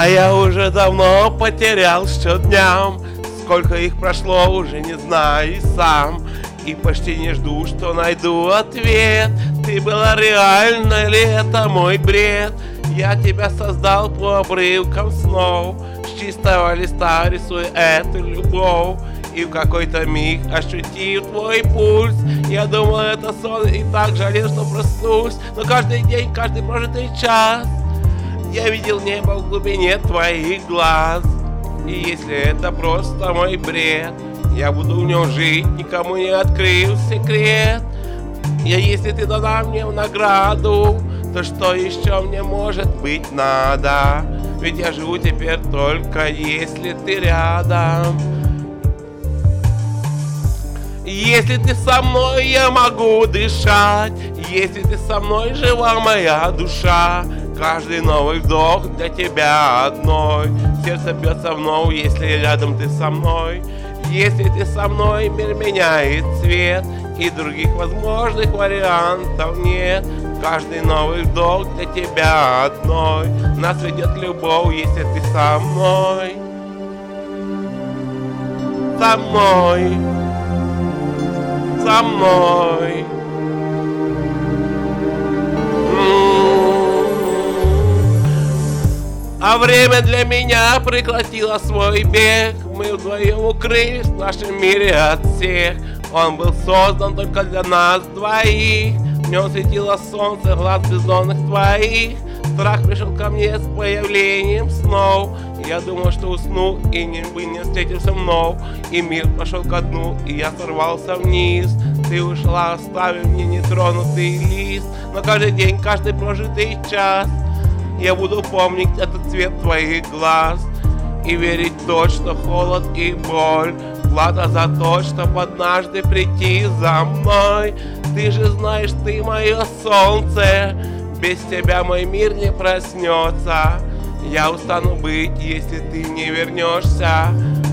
А я уже давно потерял счет дням, сколько их прошло, уже не знаю и сам. И почти не жду, что найду ответ. Ты была реальна ли это мой бред? Я тебя создал по обрывкам снов, с чистого листа рисуя эту любовь. И в какой-то миг ощутив твой пульс, я думал, это сон, и так жалел, что проснусь. Но каждый день, каждый прожитый час я видел небо в глубине твоих глаз. И если это просто мой бред, я буду в нем жить, никому не открыв секрет. И если ты дала мне в награду, то что еще мне может быть надо? Ведь я живу теперь только если ты рядом. Если ты со мной, я могу дышать. Если ты со мной, жива моя душа. Каждый новый вдох для тебя одной. Сердце бьется вновь, если рядом ты со мной. Если ты со мной, мир меняет цвет, и других возможных вариантов нет. Каждый новый вдох для тебя одной. Нас ведет любовь, если ты со мной. Со мной. Со мной. А время для меня прекратило свой бег. Мы вдвоем укрылись в нашем мире от всех. Он был создан только для нас двоих. В нем светило солнце глаз бездонных твоих. Страх пришел ко мне с появлением снов. Я думал, что усну и не встретился вновь. И мир пошел ко дну, и я сорвался вниз. Ты ушла, оставив мне нетронутый лист. Но каждый день, каждый прожитый час я буду помнить этот цвет твоих глаз и верить в то, что холод и боль плата за то, чтоб однажды прийти за мной. Ты же знаешь, ты мое солнце, без тебя мой мир не проснется. Я устану быть, если ты не вернешься.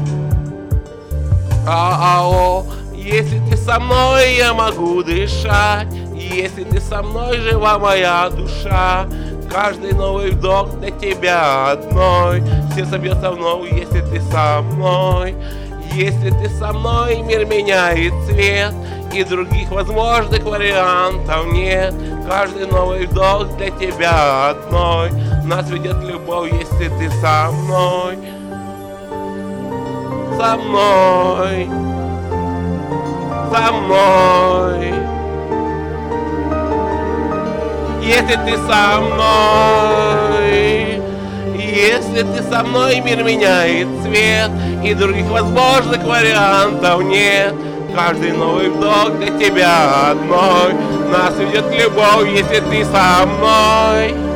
Если ты со мной, я могу дышать. Если ты со мной, жива моя душа. Каждый новый вдох для тебя одной. Сердце бьется вновь, если ты со мной. Если ты со мной, мир меняет цвет, и других возможных вариантов нет. Каждый новый вдох для тебя одной. Нас ведет любовь, если ты со мной. Со мной. Со мной. Если ты со мной, если ты со мной, мир меняет цвет, и других возможных вариантов нет. Каждый новый вдох для тебя одной. Нас ведет любовь, если ты со мной.